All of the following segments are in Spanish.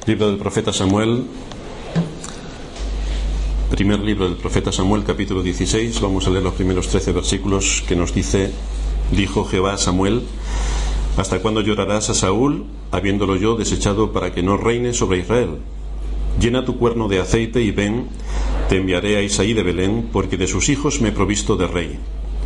Libro del profeta Samuel, primer libro del profeta Samuel, capítulo 16. Vamos a leer los primeros 13 versículos que nos dice: dijo Jehová a Samuel: ¿hasta cuándo llorarás a Saúl, habiéndolo yo desechado para que no reine sobre Israel? Llena tu cuerno de aceite y ven, te enviaré a Isaí de Belén, porque de sus hijos me he provisto de rey.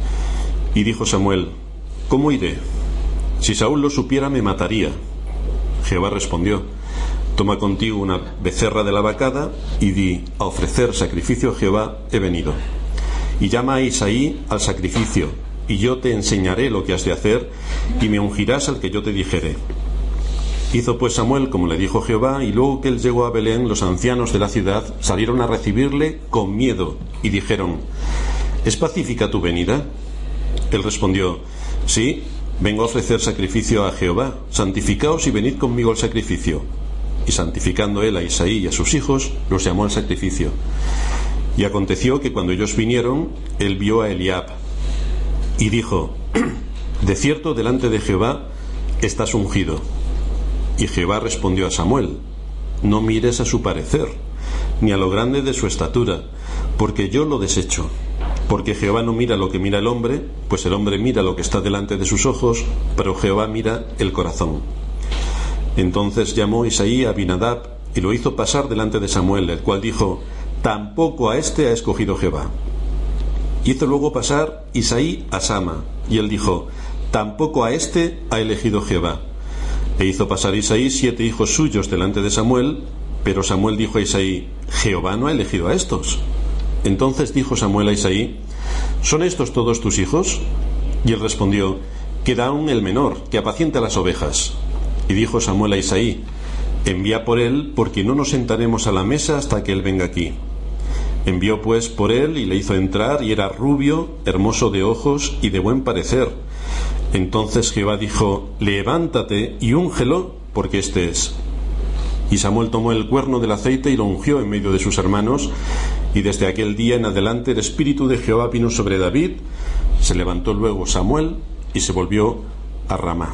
Y dijo Samuel: ¿cómo iré? Si Saúl lo supiera, me mataría. Jehová respondió: toma contigo una becerra de la vacada y di: a ofrecer sacrificio a Jehová he venido. Y llama a Isaí al sacrificio, y yo te enseñaré lo que has de hacer, y me ungirás al que yo te dijere. Hizo pues Samuel como le dijo Jehová, y luego que él llegó a Belén, los ancianos de la ciudad salieron a recibirle con miedo, y dijeron: ¿es pacífica tu venida? Él respondió: sí, vengo a ofrecer sacrificio a Jehová, santificaos y venid conmigo al sacrificio. Y santificando él a Isaí y a sus hijos, los llamó al sacrificio. Y aconteció que cuando ellos vinieron, él vio a Eliab, y dijo: de cierto delante de Jehová estás ungido. Y Jehová respondió a Samuel: no mires a su parecer, ni a lo grande de su estatura, porque yo lo desecho. Porque Jehová no mira lo que mira el hombre, pues el hombre mira lo que está delante de sus ojos, pero Jehová mira el corazón. Entonces llamó Isaí a Abinadab y lo hizo pasar delante de Samuel, el cual dijo: tampoco a este ha escogido Jehová. Hizo luego pasar Isaí a Sama, y él dijo: tampoco a este ha elegido Jehová. E hizo pasar Isaí 7 hijos suyos delante de Samuel, pero Samuel dijo a Isaí: Jehová no ha elegido a estos. Entonces dijo Samuel a Isaí: ¿son estos todos tus hijos? Y él respondió: queda aún el menor, que apacienta las ovejas. Y dijo Samuel a Isaí: envía por él, porque no nos sentaremos a la mesa hasta que él venga aquí. Envió pues por él y le hizo entrar, y era rubio, hermoso de ojos y de buen parecer. Entonces Jehová dijo: levántate y úngelo, porque este es. Y Samuel tomó el cuerno del aceite y lo ungió en medio de sus hermanos, y desde aquel día en adelante el espíritu de Jehová vino sobre David. Se levantó luego Samuel y se volvió a Ramá.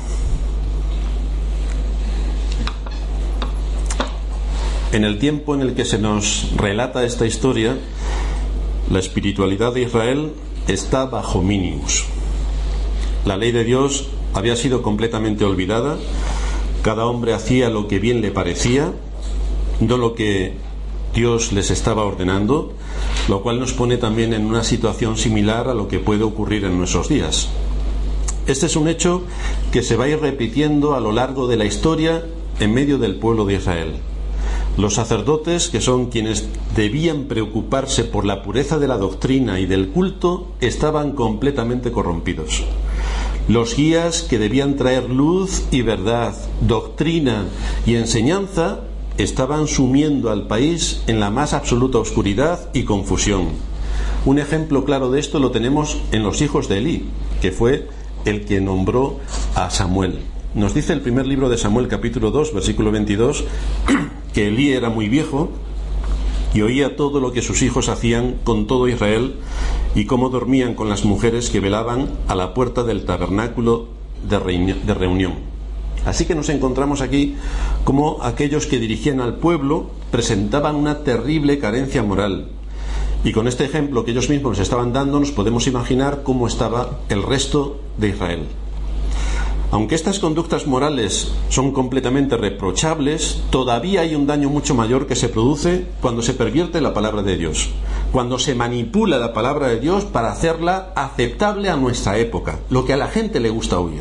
En el tiempo en el que se nos relata esta historia, la espiritualidad de Israel está bajo mínimos. La ley de Dios había sido completamente olvidada. Cada hombre hacía lo que bien le parecía, no lo que Dios les estaba ordenando, lo cual nos pone también en una situación similar a lo que puede ocurrir en nuestros días. Este es un hecho que se va a ir repitiendo a lo largo de la historia en medio del pueblo de Israel. Los sacerdotes, que son quienes debían preocuparse por la pureza de la doctrina y del culto, estaban completamente corrompidos. Los guías, que debían traer luz y verdad, doctrina y enseñanza, estaban sumiendo al país en la más absoluta oscuridad y confusión. Un ejemplo claro de esto lo tenemos en los hijos de Elí, que fue el que nombró a Samuel. Nos dice el primer libro de Samuel, capítulo 2, versículo 22, que Elí era muy viejo y oía todo lo que sus hijos hacían con todo Israel, y cómo dormían con las mujeres que velaban a la puerta del tabernáculo de reunión. Así que nos encontramos aquí como aquellos que dirigían al pueblo presentaban una terrible carencia moral. Y con este ejemplo que ellos mismos nos estaban dando, nos podemos imaginar cómo estaba el resto de Israel. Aunque estas conductas morales son completamente reprochables, todavía hay un daño mucho mayor que se produce cuando se pervierte la palabra de Dios, cuando se manipula la palabra de Dios para hacerla aceptable a nuestra época, lo que a la gente le gusta oír.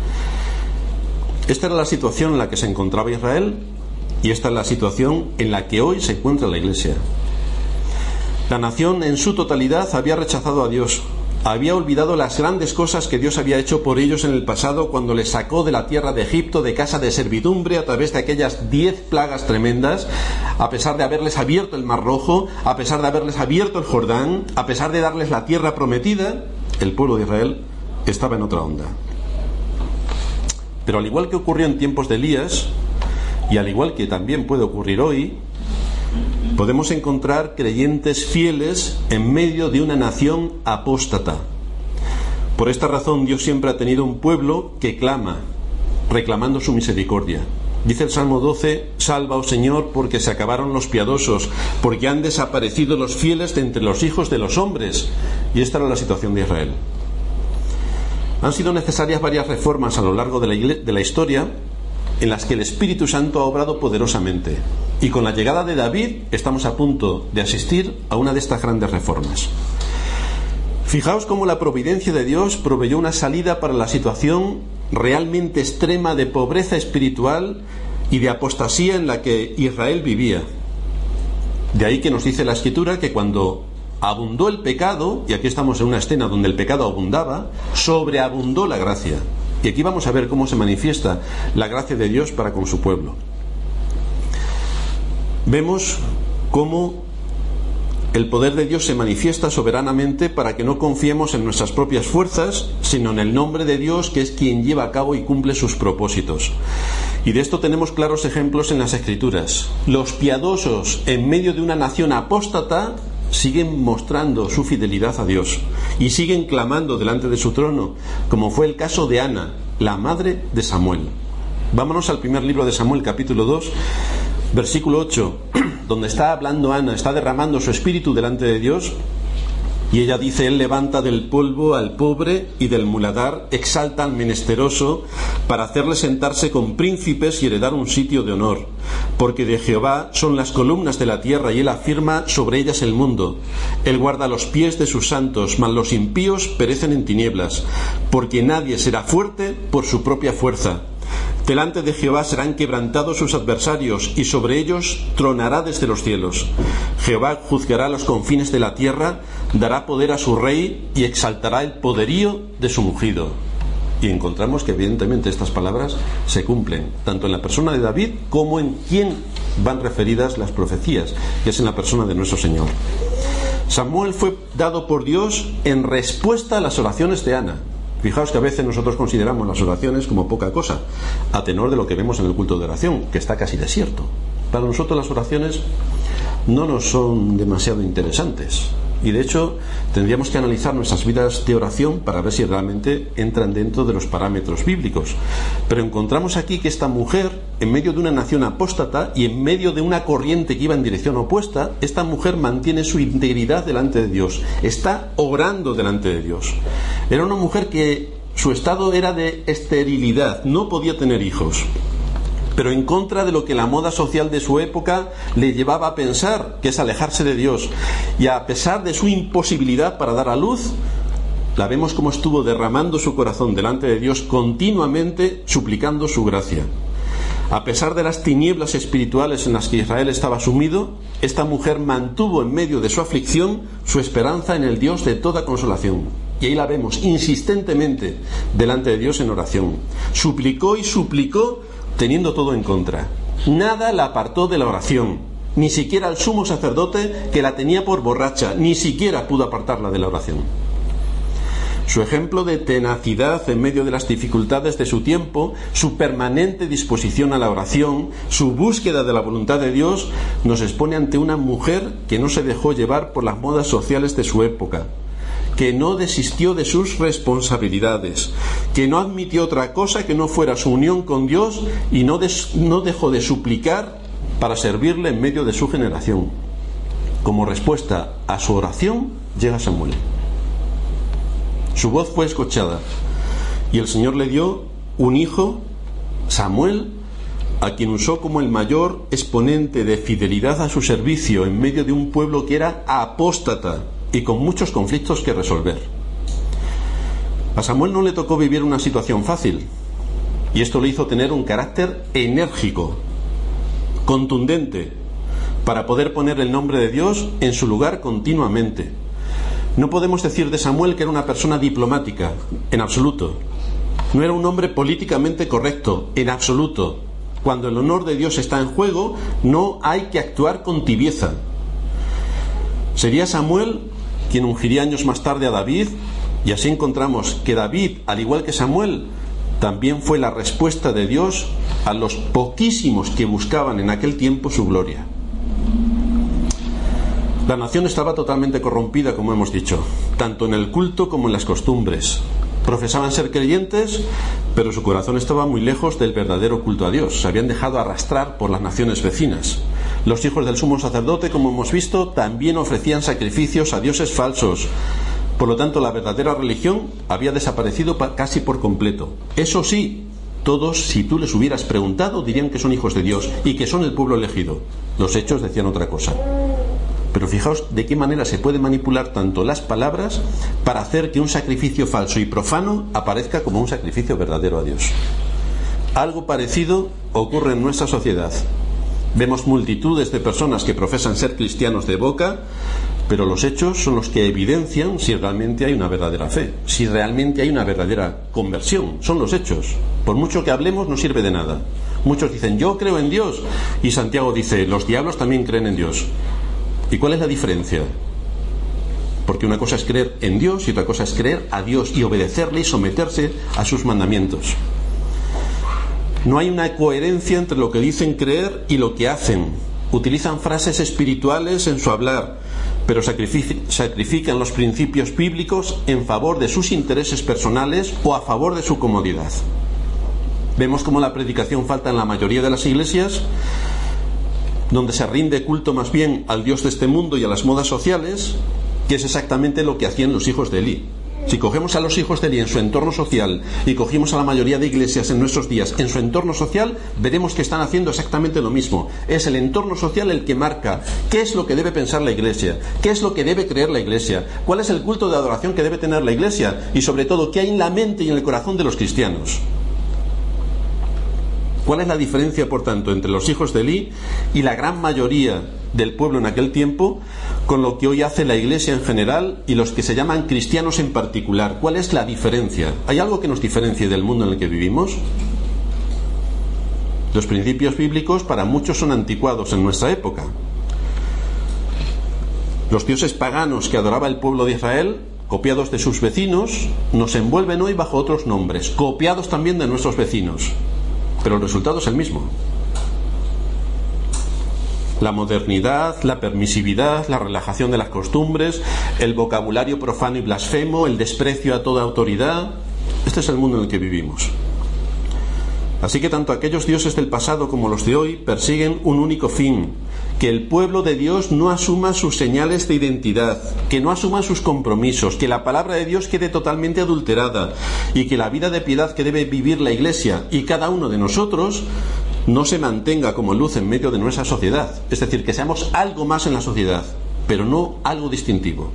Esta era la situación en la que se encontraba Israel, y esta es la situación en la que hoy se encuentra la Iglesia. La nación en su totalidad había rechazado a Dios. Había olvidado las grandes cosas que Dios había hecho por ellos en el pasado, cuando les sacó de la tierra de Egipto, de casa de servidumbre, a través de aquellas 10 plagas tremendas, a pesar de haberles abierto el Mar Rojo, a pesar de haberles abierto el Jordán, a pesar de darles la tierra prometida. El pueblo de Israel estaba en otra onda. Pero al igual que ocurrió en tiempos de Elías, y al igual que también puede ocurrir hoy, podemos encontrar creyentes fieles en medio de una nación apóstata. Por esta razón Dios siempre ha tenido un pueblo que clama, reclamando su misericordia. Dice el Salmo 12: salva, oh Señor, porque se acabaron los piadosos, porque han desaparecido los fieles de entre los hijos de los hombres. Y esta era la situación de Israel. Han sido necesarias varias reformas a lo largo de la historia, en las que el Espíritu Santo ha obrado poderosamente. Y con la llegada de David estamos a punto de asistir a una de estas grandes reformas. Fijaos cómo la providencia de Dios proveyó una salida para la situación realmente extrema de pobreza espiritual y de apostasía en la que Israel vivía. De ahí que nos dice la Escritura que cuando abundó el pecado, y aquí estamos en una escena donde el pecado abundaba, sobreabundó la gracia. Y aquí vamos a ver cómo se manifiesta la gracia de Dios para con su pueblo. Vemos cómo el poder de Dios se manifiesta soberanamente para que no confiemos en nuestras propias fuerzas, sino en el nombre de Dios, que es quien lleva a cabo y cumple sus propósitos. Y de esto tenemos claros ejemplos en las Escrituras. Los piadosos en medio de una nación apóstata siguen mostrando su fidelidad a Dios y siguen clamando delante de su trono, como fue el caso de Ana, la madre de Samuel. Vámonos al primer libro de Samuel, capítulo 2, versículo 8, donde está hablando Ana, está derramando su espíritu delante de Dios, y ella dice: Él levanta del polvo al pobre y del muladar exalta al menesteroso, para hacerle sentarse con príncipes y heredar un sitio de honor. Porque de Jehová son las columnas de la tierra, y Él afirma sobre ellas el mundo. Él guarda los pies de sus santos, mas los impíos perecen en tinieblas, porque nadie será fuerte por su propia fuerza. Delante de Jehová serán quebrantados sus adversarios, y sobre ellos tronará desde los cielos. Jehová juzgará los confines de la tierra, dará poder a su rey y exaltará el poderío de su ungido. Y encontramos que evidentemente estas palabras se cumplen, tanto en la persona de David como en quien van referidas las profecías, que es en la persona de nuestro Señor. Samuel fue dado por Dios en respuesta a las oraciones de Ana. Fijaos que a veces nosotros consideramos las oraciones como poca cosa, a tenor de lo que vemos en el culto de oración, que está casi desierto. Para nosotros las oraciones no nos son demasiado interesantes, y de hecho tendríamos que analizar nuestras vidas de oración para ver si realmente entran dentro de los parámetros bíblicos. Pero encontramos aquí que esta mujer, en medio de una nación apóstata y en medio de una corriente que iba en dirección opuesta, esta mujer mantiene su integridad delante de Dios, está orando delante de Dios. Era una mujer que su estado era de esterilidad, no podía tener hijos, pero en contra de lo que la moda social de su época le llevaba a pensar, que es alejarse de Dios. Y a pesar de su imposibilidad para dar a luz, la vemos como estuvo derramando su corazón delante de Dios continuamente, suplicando su gracia. A pesar de las tinieblas espirituales en las que Israel estaba sumido, esta mujer mantuvo en medio de su aflicción su esperanza en el Dios de toda consolación. Y ahí la vemos insistentemente delante de Dios en oración. Suplicó y suplicó, teniendo todo en contra. Nada la apartó de la oración, ni siquiera el sumo sacerdote, que la tenía por borracha, ni siquiera pudo apartarla de la oración. Su ejemplo de tenacidad en medio de las dificultades de su tiempo, su permanente disposición a la oración, su búsqueda de la voluntad de Dios, nos expone ante una mujer que no se dejó llevar por las modas sociales de su época, que no desistió de sus responsabilidades, que no admitió otra cosa que no fuera su unión con Dios, y no dejó de suplicar para servirle en medio de su generación. Como respuesta a su oración llega Samuel. Su voz fue escuchada y el Señor le dio un hijo, Samuel, a quien usó como el mayor exponente de fidelidad a su servicio en medio de un pueblo que era apóstata y con muchos conflictos que resolver. A Samuel no le tocó vivir una situación fácil, y esto le hizo tener un carácter enérgico, contundente, para poder poner el nombre de Dios en su lugar continuamente. No podemos decir de Samuel que era una persona diplomática, en absoluto. No era un hombre políticamente correcto, en absoluto. Cuando el honor de Dios está en juego, no hay que actuar con tibieza. Sería Samuel quien ungiría años más tarde a David, y así encontramos que David, al igual que Samuel, también fue la respuesta de Dios a los poquísimos que buscaban en aquel tiempo su gloria. La nación estaba totalmente corrompida, como hemos dicho, tanto en el culto como en las costumbres. Profesaban ser creyentes, pero su corazón estaba muy lejos del verdadero culto a Dios. Se habían dejado arrastrar por las naciones vecinas. Los hijos del sumo sacerdote, como hemos visto, también ofrecían sacrificios a dioses falsos. Por lo tanto, la verdadera religión había desaparecido casi por completo. Eso sí, todos, si tú les hubieras preguntado, dirían que son hijos de Dios y que son el pueblo elegido. Los hechos decían otra cosa. Pero fijaos de qué manera se puede manipular tanto las palabras para hacer que un sacrificio falso y profano aparezca como un sacrificio verdadero a Dios. Algo parecido ocurre en nuestra sociedad. Vemos multitudes de personas que profesan ser cristianos de boca, pero los hechos son los que evidencian si realmente hay una verdadera fe, si realmente hay una verdadera conversión. Son los hechos. Por mucho que hablemos, no sirve de nada. Muchos dicen, yo creo en Dios, y Santiago dice, los diablos también creen en Dios. ¿Y cuál es la diferencia? Porque una cosa es creer en Dios y otra cosa es creer a Dios y obedecerle y someterse a sus mandamientos. No hay una coherencia entre lo que dicen creer y lo que hacen. Utilizan frases espirituales en su hablar, pero sacrifican los principios bíblicos en favor de sus intereses personales o a favor de su comodidad. Vemos cómo la predicación falta en la mayoría de las iglesias, donde se rinde culto más bien al Dios de este mundo y a las modas sociales, que es exactamente lo que hacían los hijos de Elí. Si cogemos a los hijos de Elí en su entorno social y cogimos a la mayoría de iglesias en nuestros días en su entorno social, veremos que están haciendo exactamente lo mismo. Es el entorno social el que marca qué es lo que debe pensar la iglesia, qué es lo que debe creer la iglesia, cuál es el culto de adoración que debe tener la iglesia y sobre todo qué hay en la mente y en el corazón de los cristianos. ¿Cuál es la diferencia, por tanto, entre los hijos de Elí y la gran mayoría del pueblo en aquel tiempo con lo que hoy hace la iglesia en general y los que se llaman cristianos en particular? ¿Cuál es la diferencia? ¿Hay algo que nos diferencie del mundo en el que vivimos? Los principios bíblicos para muchos son anticuados en nuestra época. Los dioses paganos que adoraba el pueblo de Israel, copiados de sus vecinos, nos envuelven hoy bajo otros nombres, copiados también de nuestros vecinos. Pero el resultado es el mismo. La modernidad, la permisividad, la relajación de las costumbres, el vocabulario profano y blasfemo, el desprecio a toda autoridad. Este es el mundo en el que vivimos. Así que tanto aquellos dioses del pasado como los de hoy persiguen un único fin: que el pueblo de Dios no asuma sus señales de identidad, que no asuma sus compromisos, que la palabra de Dios quede totalmente adulterada y que la vida de piedad que debe vivir la Iglesia y cada uno de nosotros no se mantenga como luz en medio de nuestra sociedad. Es decir, que seamos algo más en la sociedad, pero no algo distintivo.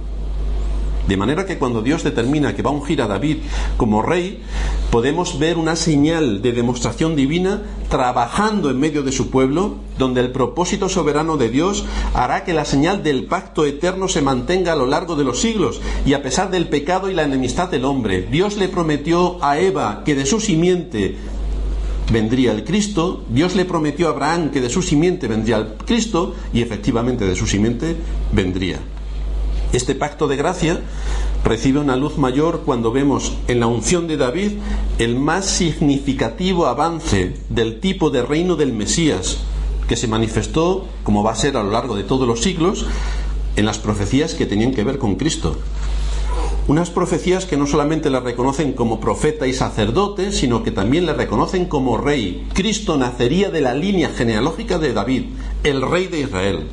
De manera que cuando Dios determina que va a ungir a David como rey, podemos ver una señal de demostración divina trabajando en medio de su pueblo, donde el propósito soberano de Dios hará que la señal del pacto eterno se mantenga a lo largo de los siglos, y a pesar del pecado y la enemistad del hombre. Dios le prometió a Eva que de su simiente vendría el Cristo. Dios le prometió a Abraham que de su simiente vendría el Cristo, y efectivamente de su simiente vendría. Este pacto de gracia recibe una luz mayor cuando vemos en la unción de David el más significativo avance del tipo de reino del Mesías, que se manifestó, como va a ser a lo largo de todos los siglos, en las profecías que tenían que ver con Cristo. Unas profecías que no solamente le reconocen como profeta y sacerdote, sino que también le reconocen como rey. Cristo nacería de la línea genealógica de David, el rey de Israel.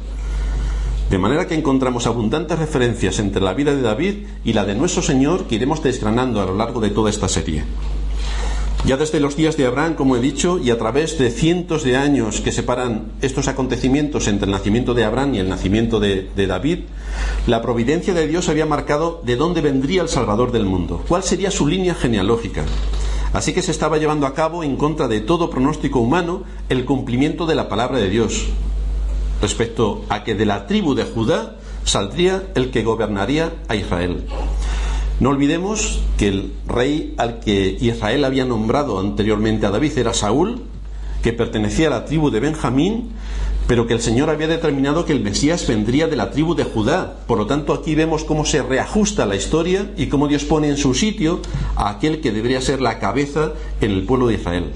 De manera que encontramos abundantes referencias entre la vida de David y la de nuestro Señor, que iremos desgranando a lo largo de toda esta serie. Ya desde los días de Abraham, como he dicho, y a través de cientos de años que separan estos acontecimientos entre el nacimiento de Abraham y el nacimiento de David, la providencia de Dios había marcado de dónde vendría el Salvador del mundo, cuál sería su línea genealógica. Así que se estaba llevando a cabo, en contra de todo pronóstico humano, el cumplimiento de la palabra de Dios, respecto a que de la tribu de Judá saldría el que gobernaría a Israel. No olvidemos que el rey al que Israel había nombrado anteriormente a David era Saúl, que pertenecía a la tribu de Benjamín, pero que el Señor había determinado que el Mesías vendría de la tribu de Judá. Por lo tanto, aquí vemos cómo se reajusta la historia y cómo Dios pone en su sitio a aquel que debería ser la cabeza en el pueblo de Israel.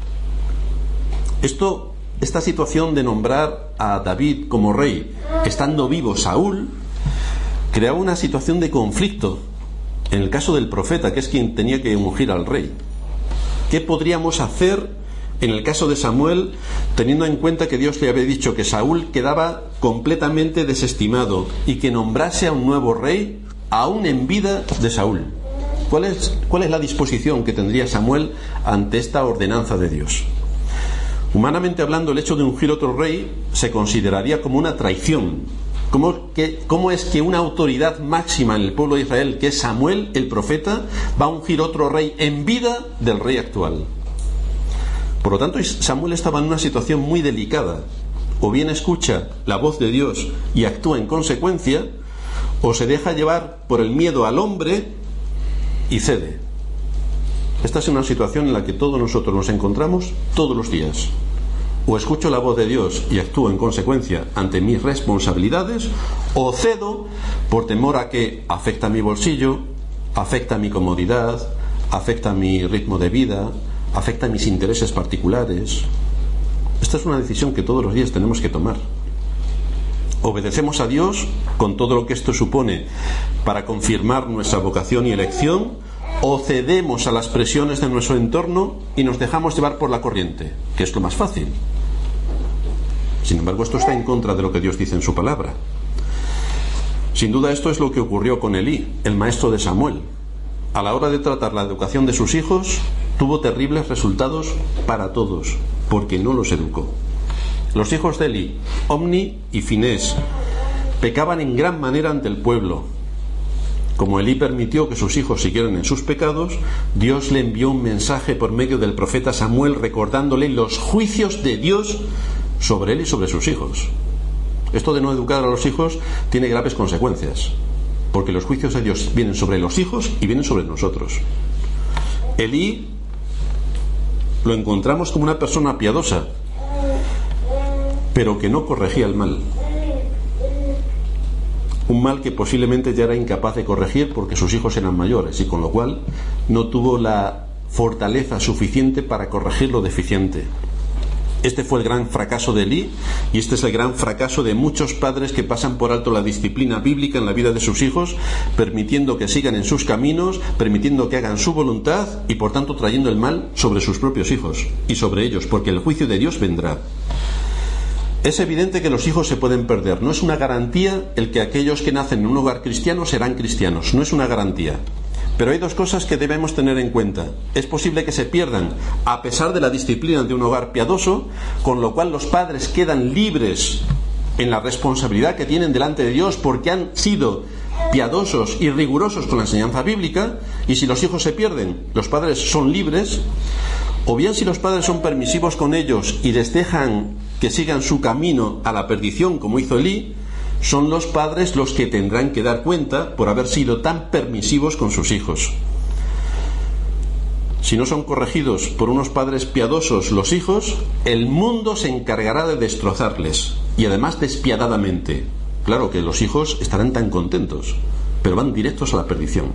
Esta situación de nombrar a David como rey, estando vivo Saúl, creaba una situación de conflicto en el caso del profeta, que es quien tenía que ungir al rey? ¿Qué podríamos hacer en el caso de Samuel, teniendo en cuenta que Dios le había dicho que Saúl quedaba completamente desestimado y que nombrase a un nuevo rey aún en vida de Saúl? ¿Cuál es la disposición que tendría Samuel ante esta ordenanza de Dios? Humanamente hablando, el hecho de ungir otro rey se consideraría como una traición. ¿Cómo es que una autoridad máxima en el pueblo de Israel, que es Samuel, el profeta, va a ungir otro rey en vida del rey actual? Por lo tanto, Samuel estaba en una situación muy delicada. O bien escucha la voz de Dios y actúa en consecuencia, o se deja llevar por el miedo al hombre y cede. Esta es una situación en la que todos nosotros nos encontramos todos los días. O escucho la voz de Dios y actúo en consecuencia ante mis responsabilidades, o cedo por temor a que afecta a mi bolsillo, afecta a mi comodidad, afecta a mi ritmo de vida, afecta a mis intereses particulares. Esta es una decisión que todos los días tenemos que tomar. Obedecemos a Dios con todo lo que esto supone para confirmar nuestra vocación y elección, o cedemos a las presiones de nuestro entorno y nos dejamos llevar por la corriente, que es lo más fácil. Sin embargo, esto está en contra de lo que Dios dice en su palabra. Sin duda, esto es lo que ocurrió con Elí, el maestro de Samuel. A la hora de tratar la educación de sus hijos, tuvo terribles resultados para todos, porque no los educó. Los hijos de Elí, Omni y Finés, pecaban en gran manera ante el pueblo. Como Elí permitió que sus hijos siguieran en sus pecados, Dios le envió un mensaje por medio del profeta Samuel recordándole los juicios de Dios sobre él y sobre sus hijos. Esto de no educar a los hijos tiene graves consecuencias, porque los juicios de Dios vienen sobre los hijos y vienen sobre nosotros. Elí lo encontramos como una persona piadosa, pero que no corregía el mal. Un mal que posiblemente ya era incapaz de corregir porque sus hijos eran mayores, y con lo cual no tuvo la fortaleza suficiente para corregir lo deficiente. Este fue el gran fracaso de Elí, y este es el gran fracaso de muchos padres que pasan por alto la disciplina bíblica en la vida de sus hijos, permitiendo que sigan en sus caminos, permitiendo que hagan su voluntad y por tanto trayendo el mal sobre sus propios hijos y sobre ellos, porque el juicio de Dios vendrá. Es evidente que los hijos se pueden perder. No es una garantía el que aquellos que nacen en un hogar cristiano serán cristianos. No es una garantía. Pero hay dos cosas que debemos tener en cuenta. Es posible que se pierdan a pesar de la disciplina de un hogar piadoso, con lo cual los padres quedan libres en la responsabilidad que tienen delante de Dios porque han sido piadosos y rigurosos con la enseñanza bíblica, y si los hijos se pierden, los padres son libres. O bien, si los padres son permisivos con ellos y les dejan que sigan su camino a la perdición, como hizo Elí, son los padres los que tendrán que dar cuenta por haber sido tan permisivos con sus hijos. Si no son corregidos por unos padres piadosos los hijos, el mundo se encargará de destrozarles, y además despiadadamente. Claro que los hijos estarán tan contentos, pero van directos a la perdición.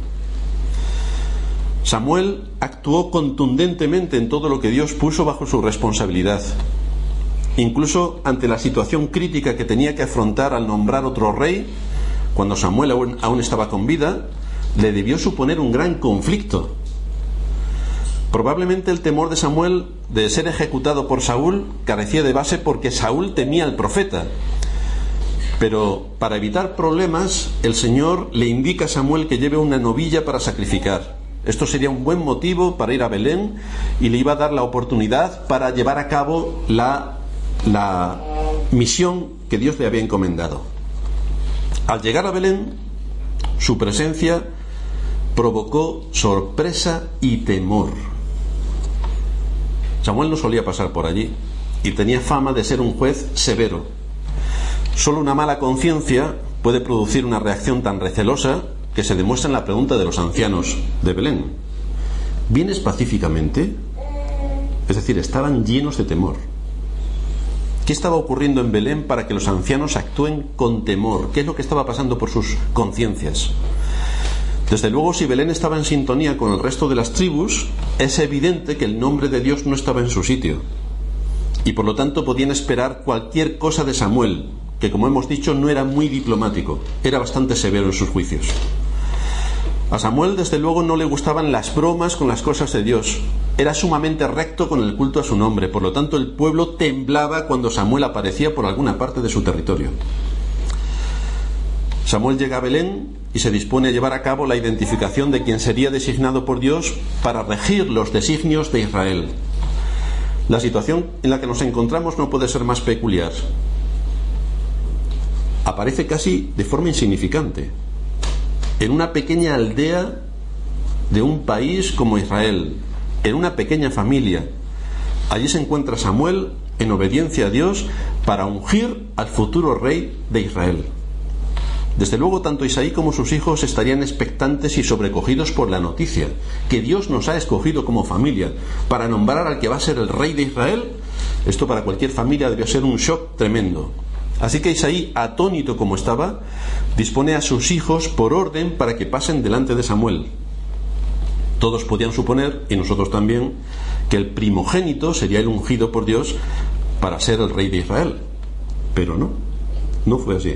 Samuel actuó contundentemente en todo lo que Dios puso bajo su responsabilidad. Incluso ante la situación crítica que tenía que afrontar al nombrar otro rey, cuando Samuel aún estaba con vida, le debió suponer un gran conflicto. Probablemente el temor de Samuel de ser ejecutado por Saúl carecía de base porque Saúl temía al profeta. Pero para evitar problemas, el Señor le indica a Samuel que lleve una novilla para sacrificar. Esto sería un buen motivo para ir a Belén, y le iba a dar la oportunidad para llevar a cabo la misión que Dios le había encomendado. Al llegar a Belén, su presencia provocó sorpresa y temor. Samuel no solía pasar por allí y tenía fama de ser un juez severo. Solo una mala conciencia puede producir una reacción tan recelosa que se demuestra en la pregunta de los ancianos de Belén. ¿Vienes pacíficamente? Es decir, estaban llenos de temor. ¿Qué estaba ocurriendo en Belén para que los ancianos actúen con temor? ¿Qué es lo que estaba pasando por sus conciencias? Desde luego, si Belén estaba en sintonía con el resto de las tribus, es evidente que el nombre de Dios no estaba en su sitio, y por lo tanto podían esperar cualquier cosa de Samuel, que, como hemos dicho, no era muy diplomático, era bastante severo en sus juicios. A Samuel, desde luego, no le gustaban las bromas con las cosas de Dios. Era sumamente recto con el culto a su nombre. Por lo tanto, el pueblo temblaba cuando Samuel aparecía por alguna parte de su territorio. Samuel llega a Belén y se dispone a llevar a cabo la identificación de quien sería designado por Dios para regir los designios de Israel. La situación en la que nos encontramos no puede ser más peculiar. Aparece casi de forma insignificante, en una pequeña aldea de un país como Israel, en una pequeña familia. Allí se encuentra Samuel en obediencia a Dios para ungir al futuro rey de Israel. Desde luego, tanto Isaí como sus hijos estarían expectantes y sobrecogidos por la noticia que Dios nos ha escogido como familia para nombrar al que va a ser el rey de Israel. Esto para cualquier familia debió ser un shock tremendo. Así que Isaí, atónito como estaba, dispone a sus hijos por orden para que pasen delante de Samuel. Todos podían suponer, y nosotros también, que el primogénito sería el ungido por Dios para ser el rey de Israel. Pero no fue así.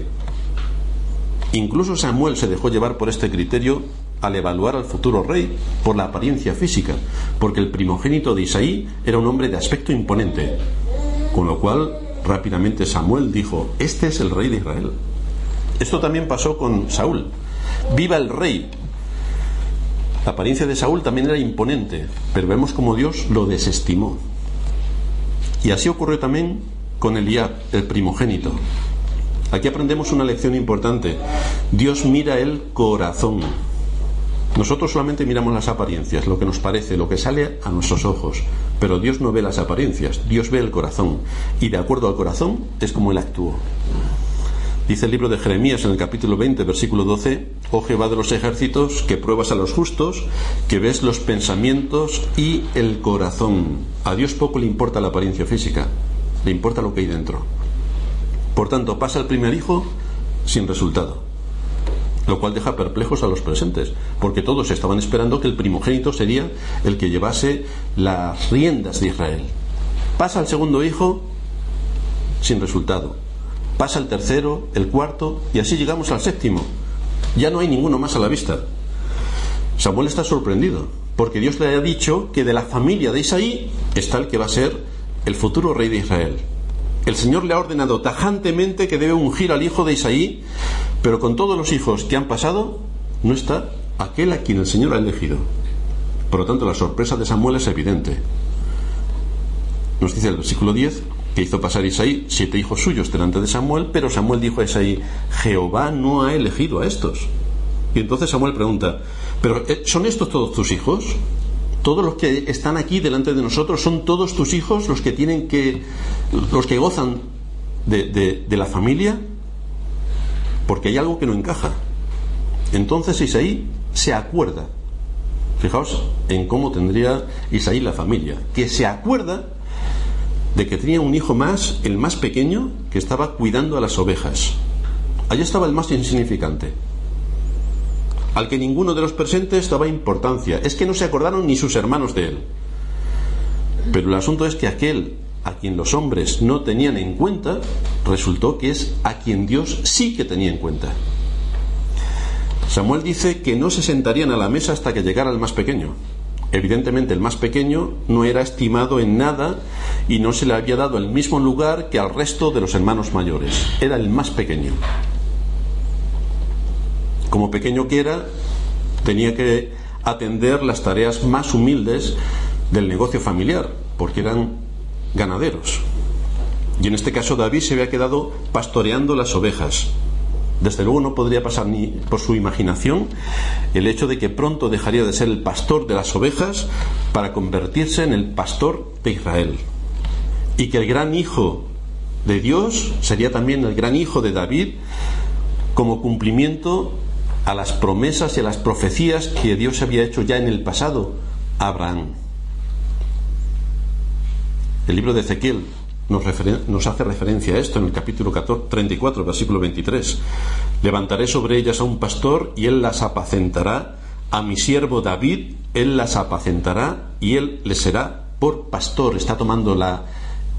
Incluso Samuel se dejó llevar por este criterio al evaluar al futuro rey por la apariencia física, porque el primogénito de Isaí era un hombre de aspecto imponente, con lo cual rápidamente Samuel dijo: este es el rey de Israel. Esto también pasó con Saúl. ¡Viva el rey! La apariencia de Saúl también era imponente, pero vemos como Dios lo desestimó. Y así ocurrió también con Eliab, el primogénito. Aquí aprendemos una lección importante. Dios mira el corazón. Nosotros solamente miramos las apariencias, lo que nos parece, lo que sale a nuestros ojos. Pero Dios no ve las apariencias, Dios ve el corazón. Y de acuerdo al corazón es como Él actuó. Dice el libro de Jeremías en el capítulo 20, versículo 12: Oh Jehová de los ejércitos, que pruebas a los justos, que ves los pensamientos y el corazón. A Dios poco le importa la apariencia física, le importa lo que hay dentro. Por tanto, pasa el primer hijo sin resultado, lo cual deja perplejos a los presentes, porque todos estaban esperando que el primogénito sería el que llevase las riendas de Israel. Pasa el segundo hijo sin resultado, pasa el tercero, el cuarto, y así llegamos al séptimo. Ya no hay ninguno más a la vista. Samuel está sorprendido, porque Dios le ha dicho que de la familia de Isaí está el que va a ser el futuro rey de Israel. El Señor le ha ordenado tajantemente que debe ungir al hijo de Isaí, pero con todos los hijos que han pasado, no está aquel a quien el Señor ha elegido. Por lo tanto, la sorpresa de Samuel es evidente. Nos dice el versículo 10 que hizo pasar Isaí 7 hijos suyos delante de Samuel, pero Samuel dijo a Isaí: Jehová no ha elegido a estos. Y entonces Samuel pregunta: ¿pero son estos todos tus hijos? ¿Todos los que están aquí delante de nosotros son todos tus hijos los que gozan de la familia? Porque hay algo que no encaja. Entonces Isaí se acuerda. Fijaos en cómo tendría Isaí la familia, que se acuerda de que tenía un hijo más, el más pequeño, que estaba cuidando a las ovejas. Allí estaba el más insignificante, al que ninguno de los presentes daba importancia. Es que no se acordaron ni sus hermanos de él. Pero el asunto es que aquel a quien los hombres no tenían en cuenta, resultó que es a quien Dios sí que tenía en cuenta. Samuel dice que no se sentarían a la mesa hasta que llegara el más pequeño. Evidentemente el más pequeño no era estimado en nada y no se le había dado el mismo lugar que al resto de los hermanos mayores. Era el más pequeño. Como pequeño que era, tenía que atender las tareas más humildes del negocio familiar, porque eran ganaderos. Y en este caso David se había quedado pastoreando las ovejas. Desde luego no podría pasar ni por su imaginación el hecho de que pronto dejaría de ser el pastor de las ovejas para convertirse en el pastor de Israel, y que el gran hijo de Dios sería también el gran hijo de David, como cumplimiento a las promesas y a las profecías que Dios había hecho ya en el pasado a Abraham. El libro de Ezequiel nos hace referencia a esto en el capítulo 34, versículo 23. Levantaré sobre ellas a un pastor y él las apacentará, a mi siervo David él las apacentará y él les será por pastor. Está tomando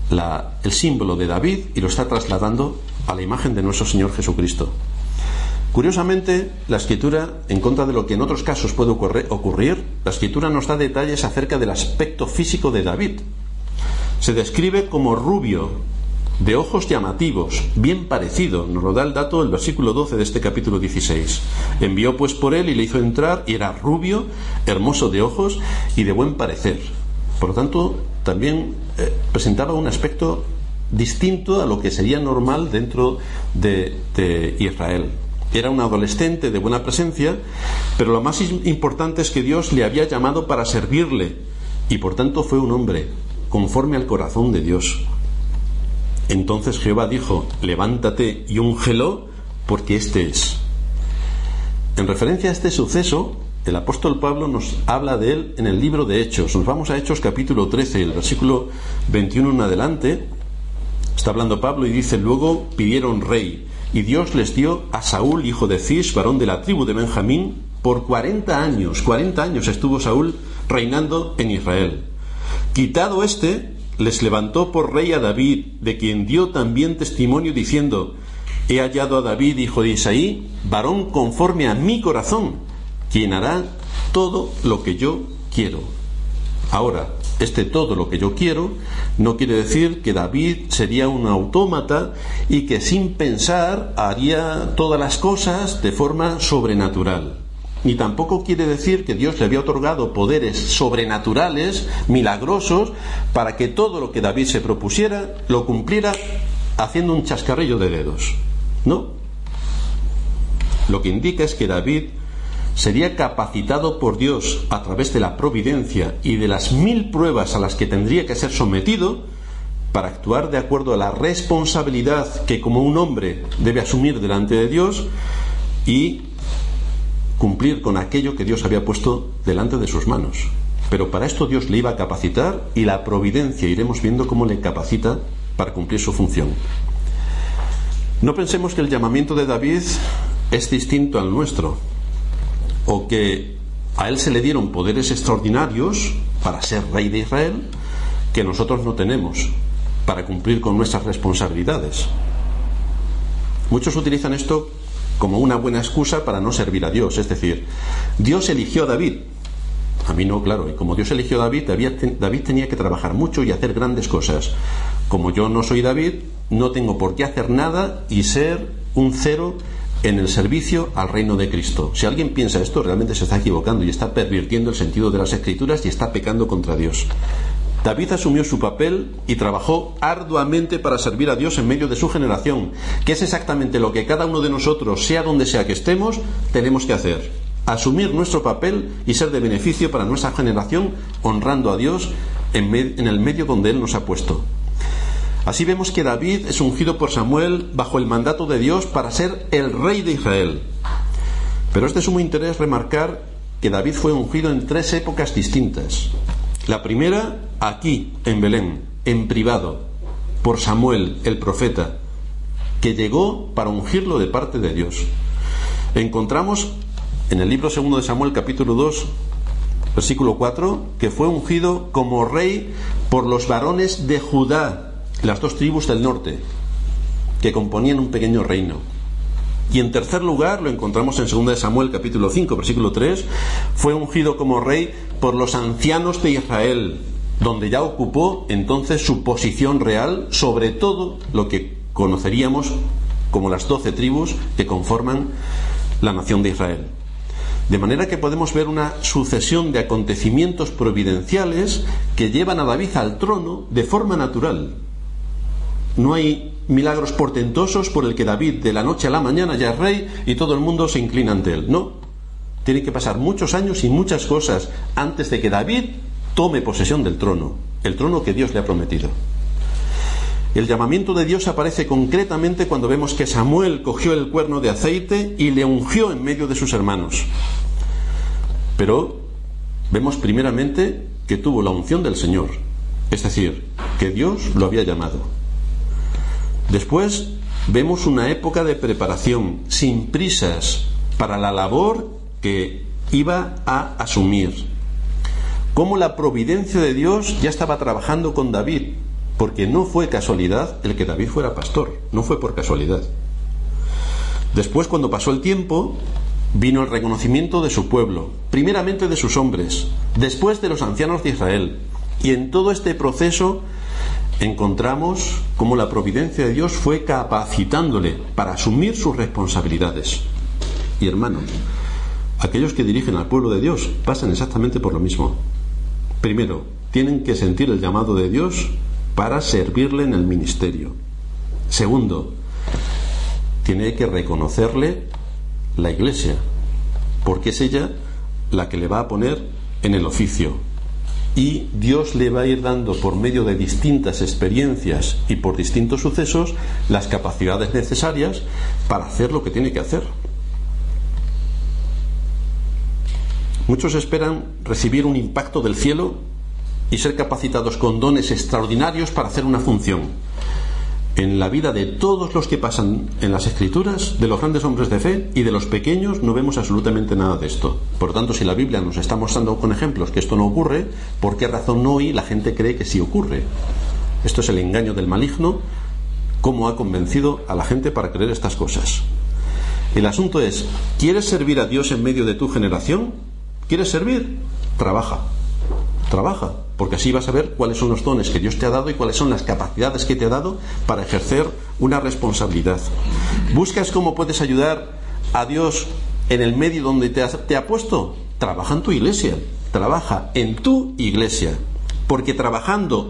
el símbolo de David y lo está trasladando a la imagen de nuestro Señor Jesucristo. Curiosamente, la Escritura, en contra de lo que en otros casos puede ocurrir, la Escritura nos da detalles acerca del aspecto físico de David. Se describe como rubio, de ojos llamativos, bien parecido. Nos lo da el dato el versículo 12 de este capítulo 16. Envió pues por él y le hizo entrar, y era rubio, hermoso de ojos y de buen parecer. Por lo tanto, también presentaba un aspecto distinto a lo que sería normal dentro de Israel. Era un adolescente de buena presencia, pero lo más importante es que Dios le había llamado para servirle, y por tanto fue un hombre conforme al corazón de Dios. Entonces Jehová dijo: levántate y úngelo, porque este es. En referencia a este suceso, el apóstol Pablo nos habla de él en el libro de Hechos. Nos vamos a Hechos capítulo 13, el versículo 21 en adelante. Está hablando Pablo y dice: luego pidieron rey, y Dios les dio a Saúl, hijo de Cis, varón de la tribu de Benjamín. Por 40 años estuvo Saúl reinando en Israel. Quitado les levantó por rey a David, de quien dio también testimonio diciendo: he hallado a David, hijo de Isaí, varón conforme a mi corazón, quien hará todo lo que yo quiero. Ahora, todo lo que yo quiero no quiere decir que David sería un autómata y que sin pensar haría todas las cosas de forma sobrenatural. Ni tampoco quiere decir que Dios le había otorgado poderes sobrenaturales, milagrosos, para que todo lo que David se propusiera lo cumpliera haciendo un chascarrillo de dedos. No. Lo que indica es que David sería capacitado por Dios a través de la providencia y de las 1000 pruebas a las que tendría que ser sometido para actuar de acuerdo a la responsabilidad que como un hombre debe asumir delante de Dios y cumplir con aquello que Dios había puesto delante de sus manos. Pero para esto Dios le iba a capacitar, y la providencia iremos viendo cómo le capacita para cumplir su función. No pensemos que el llamamiento de David es distinto al nuestro, o que a él se le dieron poderes extraordinarios para ser rey de Israel que nosotros no tenemos para cumplir con nuestras responsabilidades. Muchos utilizan esto como una buena excusa para no servir a Dios. Es decir, Dios eligió a David, a mí no, claro, y como Dios eligió a David, David tenía que trabajar mucho y hacer grandes cosas. Como yo no soy David, no tengo por qué hacer nada y ser un cero en el servicio al reino de Cristo. Si alguien piensa esto, realmente se está equivocando y está pervirtiendo el sentido de las Escrituras y está pecando contra Dios. David asumió su papel y trabajó arduamente para servir a Dios en medio de su generación, que es exactamente lo que cada uno de nosotros, sea donde sea que estemos, tenemos que hacer: asumir nuestro papel y ser de beneficio para nuestra generación, honrando a Dios en el medio donde Él nos ha puesto. Así vemos que David es ungido por Samuel bajo el mandato de Dios para ser el rey de Israel. Pero es de sumo interés remarcar que David fue ungido en 3 épocas distintas. La primera, aquí, en Belén, en privado, por Samuel, el profeta, que llegó para ungirlo de parte de Dios. Encontramos en el libro 2 de Samuel, capítulo 2, versículo 4, que fue ungido como rey por los varones de Judá, las 2 tribus del norte, que componían un pequeño reino. Y en tercer lugar, lo encontramos en 2 de Samuel, capítulo 5, versículo 3, fue ungido como rey por los ancianos de Israel, donde ya ocupó entonces su posición real sobre todo lo que conoceríamos como las 12 tribus que conforman la nación de Israel. De manera que podemos ver una sucesión de acontecimientos providenciales que llevan a David al trono de forma natural. No hay milagros portentosos por el que David de la noche a la mañana ya es rey y todo el mundo se inclina ante él. No, tienen que pasar muchos años y muchas cosas antes de que David tome posesión del trono, el trono que Dios le ha prometido. El llamamiento de Dios aparece concretamente cuando vemos que Samuel cogió el cuerno de aceite y le ungió en medio de sus hermanos. Pero vemos primeramente que tuvo la unción del Señor, es decir, que Dios lo había llamado. Después vemos una época de preparación, sin prisas, para la labor que iba a asumir. Cómo la providencia de Dios ya estaba trabajando con David, porque no fue casualidad el que David fuera pastor, no fue por casualidad. Después, cuando pasó el tiempo, vino el reconocimiento de su pueblo, primeramente de sus hombres, después de los ancianos de Israel. Y en todo este proceso encontramos cómo la providencia de Dios fue capacitándole para asumir sus responsabilidades. Y hermanos, aquellos que dirigen al pueblo de Dios pasan exactamente por lo mismo. Primero, tienen que sentir el llamado de Dios para servirle en el ministerio. Segundo, tiene que reconocerle la Iglesia, porque es ella la que le va a poner en el oficio. Y Dios le va a ir dando, por medio de distintas experiencias y por distintos sucesos, las capacidades necesarias para hacer lo que tiene que hacer. Muchos esperan recibir un impacto del cielo y ser capacitados con dones extraordinarios para hacer una función. En la vida de todos los que pasan en las Escrituras, de los grandes hombres de fe y de los pequeños, no vemos absolutamente nada de esto. Por lo tanto, si la Biblia nos está mostrando con ejemplos que esto no ocurre, ¿por qué razón hoy la gente cree que sí ocurre? Esto es el engaño del maligno, cómo ha convencido a la gente para creer estas cosas. El asunto es, ¿quieres servir a Dios en medio de tu generación? ¿Quieres servir? Trabaja, porque así vas a ver cuáles son los dones que Dios te ha dado y cuáles son las capacidades que te ha dado para ejercer una responsabilidad. ¿Buscas cómo puedes ayudar a Dios en el medio donde te ha puesto? Trabaja en tu iglesia, trabaja en tu iglesia, porque trabajando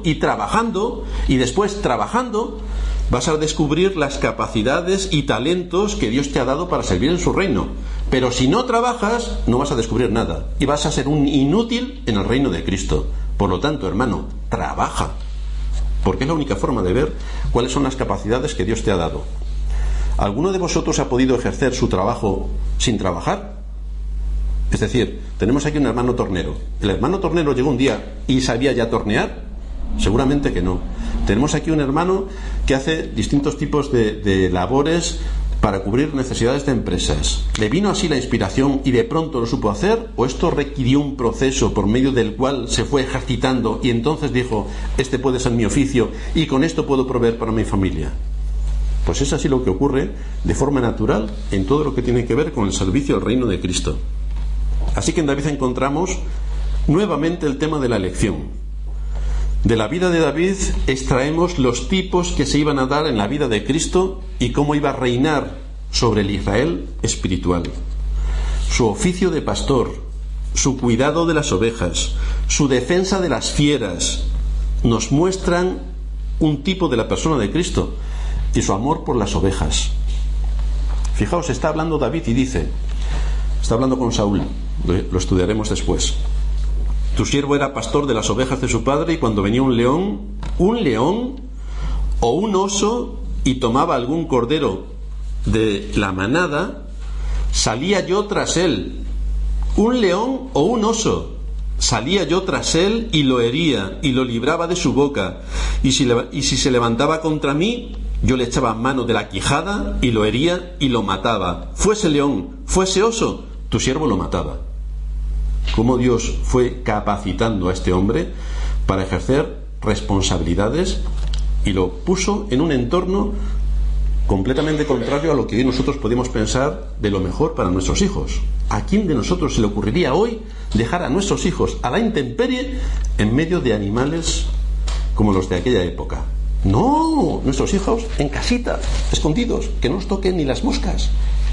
y después trabajando vas a descubrir las capacidades y talentos que Dios te ha dado para servir en su reino. Pero si no trabajas, no vas a descubrir nada y vas a ser un inútil en el reino de Cristo. Por lo tanto, hermano, trabaja, porque es la única forma de ver cuáles son las capacidades que Dios te ha dado. ¿Alguno de vosotros ha podido ejercer su trabajo sin trabajar? Es decir, tenemos aquí un hermano tornero. ¿El hermano tornero llegó un día y sabía ya tornear? Seguramente que no. Tenemos aquí un hermano que hace distintos tipos de labores para cubrir necesidades de empresas. ¿Le vino así la inspiración y de pronto lo supo hacer? ¿O esto requirió un proceso por medio del cual se fue ejercitando y entonces dijo, este puede ser mi oficio y con esto puedo proveer para mi familia? Pues es así lo que ocurre de forma natural en todo lo que tiene que ver con el servicio al reino de Cristo. Así que en David encontramos nuevamente el tema de la elección. De la vida de David extraemos los tipos que se iban a dar en la vida de Cristo y cómo iba a reinar sobre el Israel espiritual. Su oficio de pastor, su cuidado de las ovejas, su defensa de las fieras, nos muestran un tipo de la persona de Cristo y su amor por las ovejas. Fijaos, está hablando David y dice, está hablando con Saúl, lo estudiaremos después. Tu siervo era pastor de las ovejas de su padre, y cuando venía un león o un oso y tomaba algún cordero de la manada, salía yo tras él. Un león o un oso, salía yo tras él y lo hería y lo libraba de su boca. Y si se levantaba contra mí, yo le echaba mano de la quijada y lo hería y lo mataba. Fuese león, fuese oso, tu siervo lo mataba. Cómo Dios fue capacitando a este hombre para ejercer responsabilidades y lo puso en un entorno completamente contrario a lo que hoy nosotros podemos pensar de lo mejor para nuestros hijos. ¿A quién de nosotros se le ocurriría hoy dejar a nuestros hijos a la intemperie en medio de animales como los de aquella época? No, nuestros hijos en casita, escondidos, que no nos toquen ni las moscas.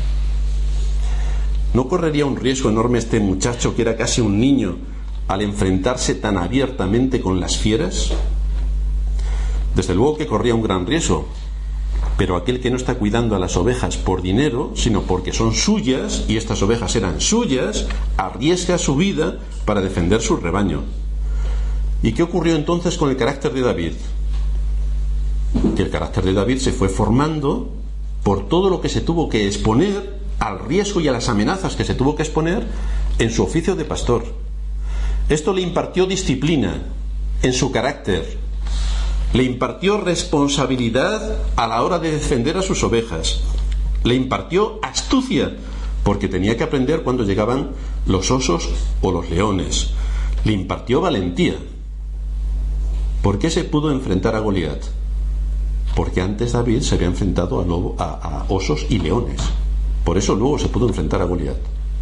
¿No correría un riesgo enorme este muchacho, que era casi un niño, al enfrentarse tan abiertamente con las fieras? Desde luego que corría un gran riesgo, pero aquel que no está cuidando a las ovejas por dinero, sino porque son suyas, y estas ovejas eran suyas, arriesga su vida para defender su rebaño. ¿Y qué ocurrió entonces con el carácter de David? Que el carácter de David se fue formando por todo lo que se tuvo que exponer, al riesgo y a las amenazas que se tuvo que exponer en su oficio de pastor. Esto le impartió disciplina en su carácter, le impartió responsabilidad a la hora de defender a sus ovejas, le impartió astucia, porque tenía que aprender cuando llegaban los osos o los leones, le impartió valentía. ¿Por qué se pudo enfrentar a Goliat? Porque antes David se había enfrentado a osos y leones. Por eso luego se pudo enfrentar a Goliat.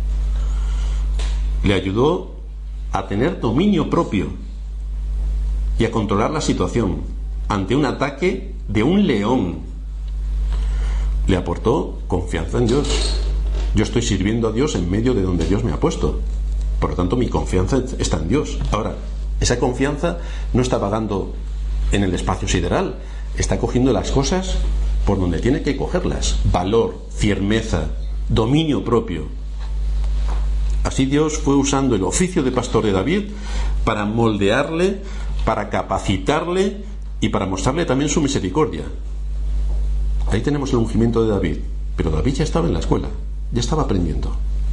Le ayudó a tener dominio propio y a controlar la situación ante un ataque de un león. Le aportó confianza en Dios. Yo estoy sirviendo a Dios en medio de donde Dios me ha puesto. Por lo tanto, mi confianza está en Dios. Ahora, esa confianza no está vagando en el espacio sideral. Está cogiendo las cosas por donde tiene que cogerlas. Valor, firmeza, dominio propio. Así Dios fue usando el oficio de pastor de David para moldearle, para capacitarle y para mostrarle también su misericordia. Ahí tenemos el ungimiento de David. Pero David ya estaba en la escuela, ya estaba aprendiendo.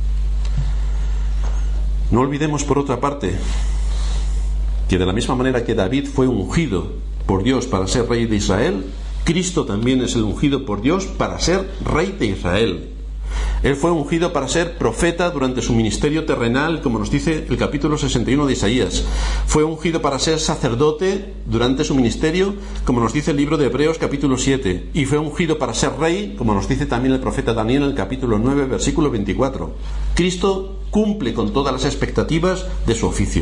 No olvidemos, por otra parte, que de la misma manera que David fue ungido por Dios para ser rey de Israel, Cristo también es el ungido por Dios para ser rey de Israel. Él fue ungido para ser profeta durante su ministerio terrenal, como nos dice el capítulo 61 de Isaías. Fue ungido para ser sacerdote durante su ministerio, como nos dice el libro de Hebreos capítulo 7. Y fue ungido para ser rey, como nos dice también el profeta Daniel en el capítulo 9, versículo 24. Cristo cumple con todas las expectativas de su oficio.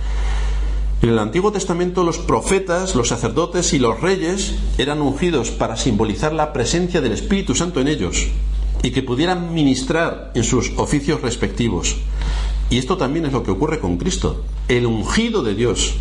En el Antiguo Testamento los profetas, los sacerdotes y los reyes eran ungidos para simbolizar la presencia del Espíritu Santo en ellos y que pudieran ministrar en sus oficios respectivos. Y esto también es lo que ocurre con Cristo, el ungido de Dios.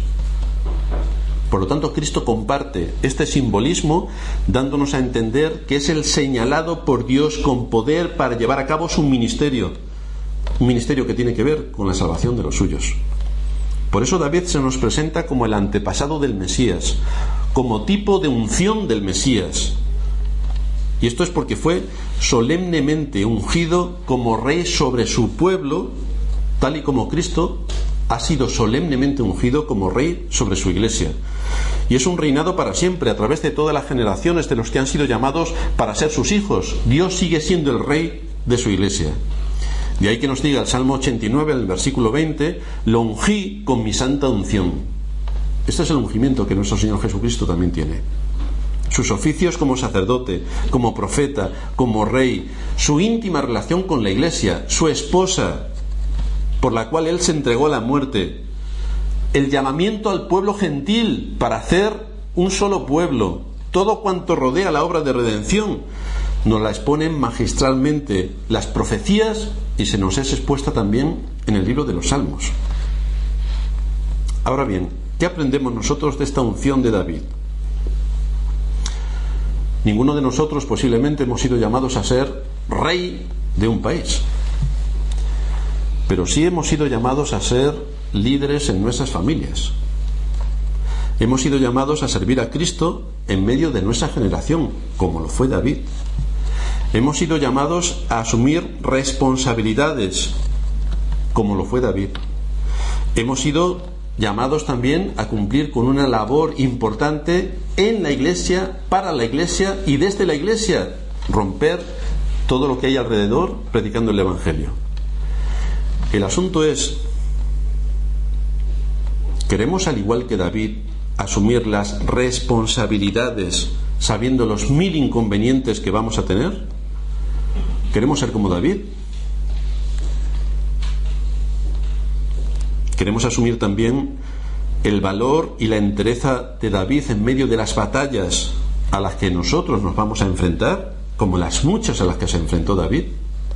Por lo tanto, Cristo comparte este simbolismo, dándonos a entender que es el señalado por Dios con poder para llevar a cabo su ministerio, un ministerio que tiene que ver con la salvación de los suyos. Por eso David se nos presenta como el antepasado del Mesías, como tipo de unción del Mesías. Y esto es porque fue solemnemente ungido como rey sobre su pueblo, tal y como Cristo ha sido solemnemente ungido como rey sobre su iglesia. Y es un reinado para siempre, a través de todas las generaciones de los que han sido llamados para ser sus hijos. Dios sigue siendo el rey de su iglesia. De ahí que nos diga el Salmo 89, en el versículo 20, lo ungí con mi santa unción. Este es el ungimiento que nuestro Señor Jesucristo también tiene. Sus oficios como sacerdote, como profeta, como rey, su íntima relación con la iglesia, su esposa, por la cual Él se entregó a la muerte, el llamamiento al pueblo gentil para hacer un solo pueblo, todo cuanto rodea la obra de redención, nos la exponen magistralmente las profecías y se nos es expuesta también en el libro de los Salmos. Ahora bien, ¿qué aprendemos nosotros de esta unción de David? Ninguno de nosotros posiblemente hemos sido llamados a ser rey de un país, pero sí hemos sido llamados a ser líderes en nuestras familias. Hemos sido llamados a servir a Cristo en medio de nuestra generación, como lo fue David. Hemos sido llamados a asumir responsabilidades, como lo fue David. Hemos sido llamados también a cumplir con una labor importante en la iglesia, para la iglesia y desde la iglesia, romper todo lo que hay alrededor predicando el Evangelio. El asunto es, ¿queremos, al igual que David, asumir las responsabilidades sabiendo los 1000 inconvenientes que vamos a tener? ¿Queremos ser como David? Queremos asumir también el valor y la entereza de David en medio de las batallas a las que nosotros nos vamos a enfrentar, como las muchas a las que se enfrentó David.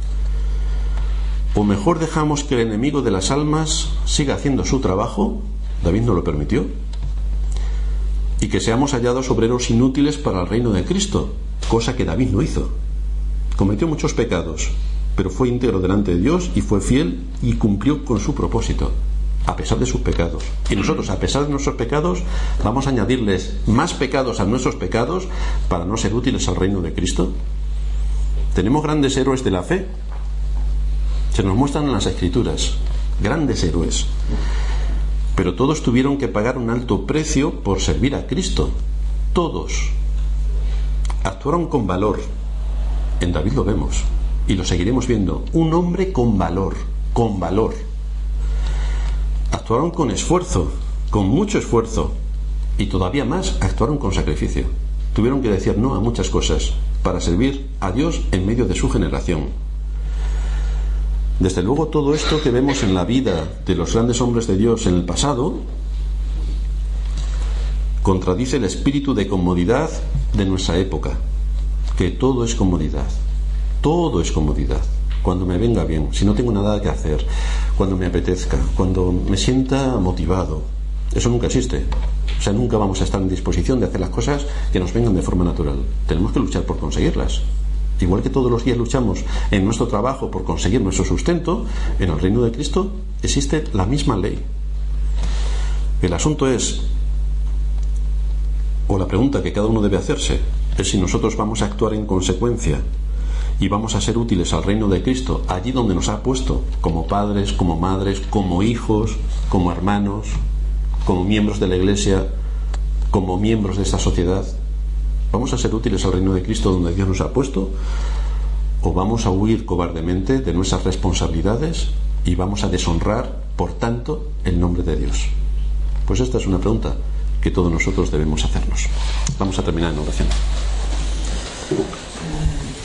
O mejor dejamos que el enemigo de las almas siga haciendo su trabajo, David no lo permitió, y que seamos hallados obreros inútiles para el reino de Cristo, cosa que David no hizo. Cometió muchos pecados, pero fue íntegro delante de Dios y fue fiel y cumplió con su propósito, a pesar de sus pecados. Y nosotros, a pesar de nuestros pecados, vamos a añadirles más pecados a nuestros pecados para no ser útiles al reino de Cristo. Tenemos grandes héroes de la fe. Se nos muestran en las Escrituras, grandes héroes. Pero todos tuvieron que pagar un alto precio por servir a Cristo. Todos. Actuaron con valor. En David lo vemos y lo seguiremos viendo. Un hombre con valor, con valor. Actuaron con esfuerzo, con mucho esfuerzo, y todavía más, actuaron con sacrificio. Tuvieron que decir no a muchas cosas para servir a Dios en medio de su generación. Desde luego, todo esto que vemos en la vida de los grandes hombres de Dios en el pasado contradice el espíritu de comodidad de nuestra época, que todo es comodidad, todo es comodidad. Cuando me venga bien, si no tengo nada que hacer, cuando me apetezca, cuando me sienta motivado, eso nunca existe. O sea, nunca vamos a estar en disposición de hacer las cosas que nos vengan de forma natural. Tenemos que luchar por conseguirlas. Igual que todos los días luchamos en nuestro trabajo por conseguir nuestro sustento, en el reino de Cristo existe la misma ley. El asunto es, o la pregunta que cada uno debe hacerse, es si nosotros vamos a actuar en consecuencia y vamos a ser útiles al reino de Cristo allí donde nos ha puesto, como padres, como madres, como hijos, como hermanos, como miembros de la Iglesia, como miembros de esta sociedad. ¿Vamos a ser útiles al reino de Cristo donde Dios nos ha puesto? ¿O vamos a huir cobardemente de nuestras responsabilidades y vamos a deshonrar, por tanto, el nombre de Dios? Pues esta es una pregunta que todos nosotros debemos hacernos. Vamos a terminar en oración.